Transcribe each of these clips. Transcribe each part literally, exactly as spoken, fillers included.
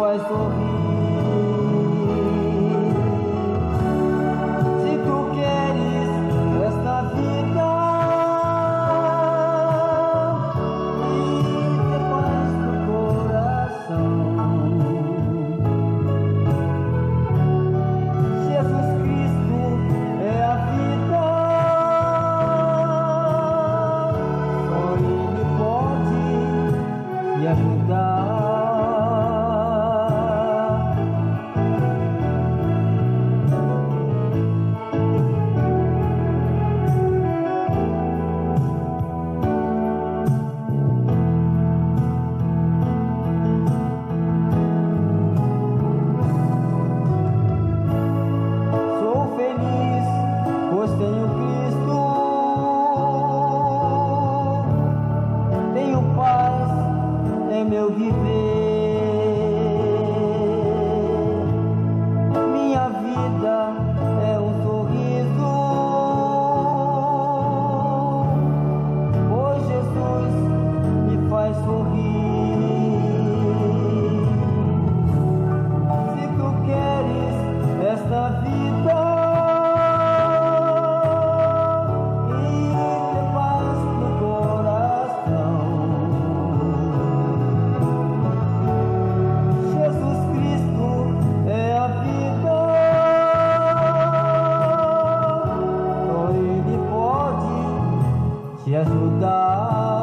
faz sorrir. Se tu queres esta vida e ter paz no coração, Jesus Cristo é a vida, só Ele pode te ajudar. Pois tenho Cristo, tenho paz em meu viver. Minha vida é um sorriso, pois Jesus me faz sorrir. Se tu queres esta vida te ajudar.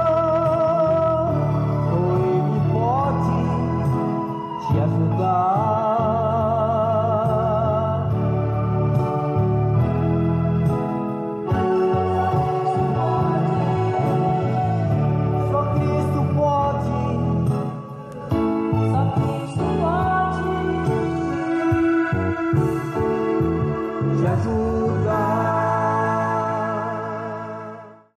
Te ajudar.